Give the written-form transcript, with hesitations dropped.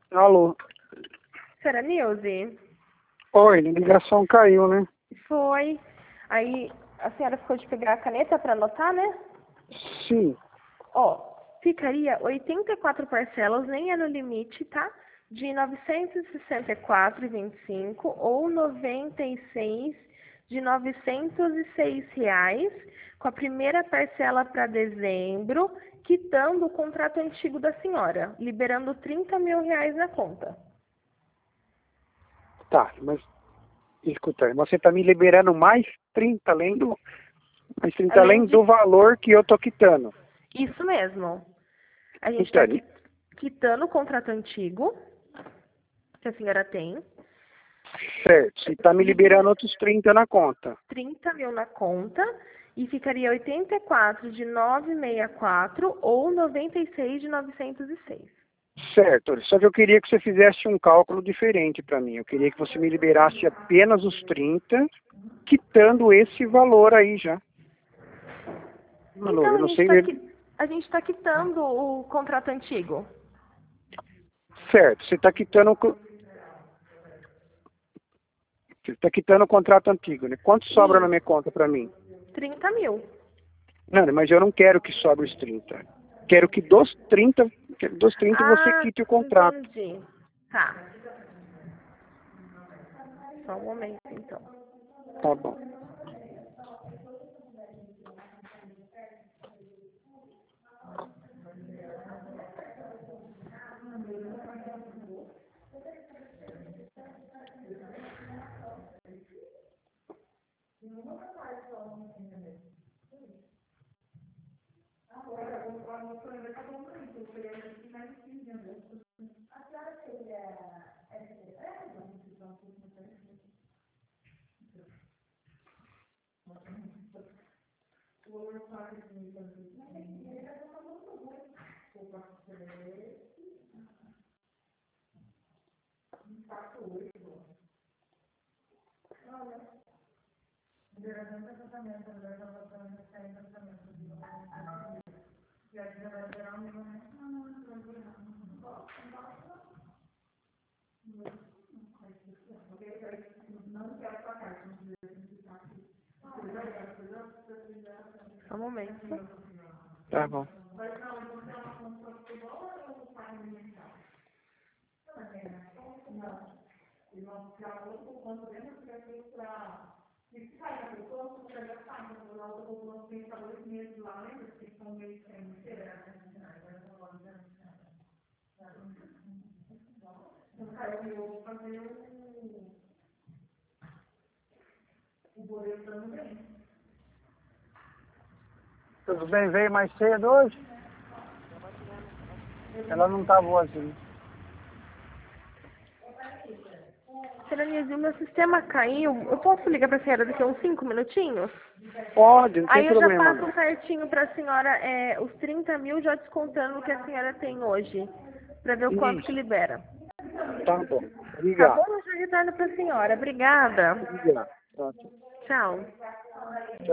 Alô? Senhora Nilze? Oi, a ligação caiu, né? Foi. Aí a senhora ficou de pegar a caneta para anotar, né? Sim. Ó, ficaria 84 parcelas, nem é no limite, tá? De R$ 964,25 ou 96 de R$ 906 reais, com a primeira parcela para dezembro, quitando o contrato antigo da senhora, liberando R$ 30 mil na conta. Tá, mas escuta, você tá me liberando mais 30 Além além de do valor que eu tô quitando. isso mesmo. A gente está Então, quitando o contrato antigo que a senhora tem, certo, você tá me liberando outros 30 na conta. 30 mil na conta e ficaria 84 de 964 ou 96 de 906. Certo, só que eu queria que você fizesse um cálculo diferente para mim. Eu queria que você me liberasse apenas os 30, quitando esse valor aí já. Alô, Então eu não sei mesmo. a gente está quitando o contrato antigo. Certo, você tá quitando o contrato antigo, né? Quanto sobra na E minha conta para mim? 30 mil. Não, mas eu não quero que sobre os 30. Quero que dos 30 você Ah, quite o contrato. entendi. Tá. Só um momento, então. Tá bom. Só um momento. Tá bom. Tudo bem? Veio mais cedo hoje? Ela não tá boazinha. Senhora Nilze, o meu sistema caiu. Eu posso ligar para a senhora daqui a uns 5 minutinhos? Pode, não tem Aí eu já problema passo não. certinho para a senhora os 30 mil, já descontando o que a senhora tem hoje, para ver o quanto que Isso, libera. tá bom. Tá bom? Obrigado. Eu já retorno para a senhora. Obrigada. Obrigado. Tá, tchau. Tchau.